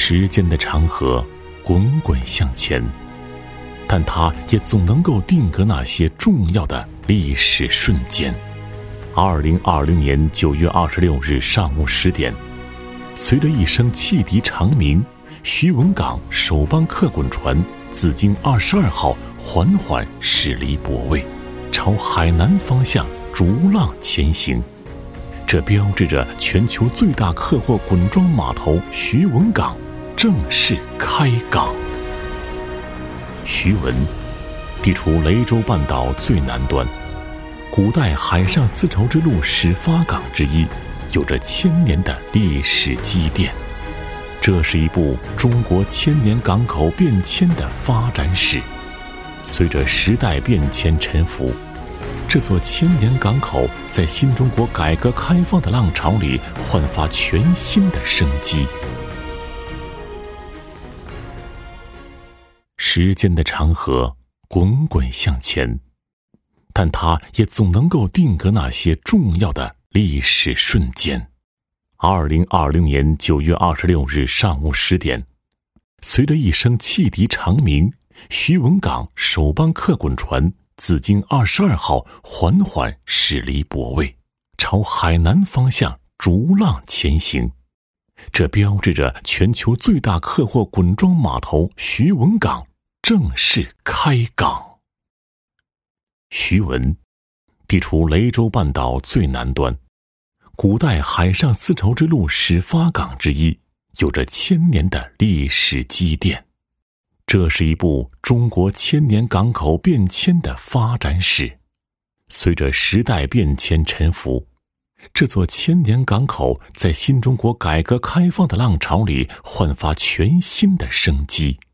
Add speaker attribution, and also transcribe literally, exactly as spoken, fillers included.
Speaker 1: 时间的长河滚滚向前，但它也总能够定格那些重要的历史瞬间。二零二零年九月二十六日上午十点，随着一声汽笛长鸣，徐闻港首班客滚船紫荆二十二号缓缓驶离泊位，朝海南方向逐浪前行。这标志着全球最大客货滚装码头徐闻港正式开港。徐闻地处雷州半岛最南端，古代海上丝绸之路始发港之一，有着千年的历史积淀。这是一部中国千年港口变迁的发展史。随着时代变迁沉浮，这座千年港口在新中国改革开放的浪潮里焕发全新的生机。时间的长河滚滚向前，但它也总能够定格那些重要的历史瞬间。二零二零年九月二十六日上午十点，随着一声汽笛长鸣，徐闻港首班客滚船紫荆二十二号缓缓驶离泊位，朝海南方向逐浪前行。这标志着全球最大客货滚装码头徐闻港正式开港。徐闻地处雷州半岛最南端，古代海上丝绸之路始发港之一，有着千年的历史积淀。这是一部中国千年港口变迁的发展史。随着时代变迁沉浮，这座千年港口在新中国改革开放的浪潮里焕发全新的生机。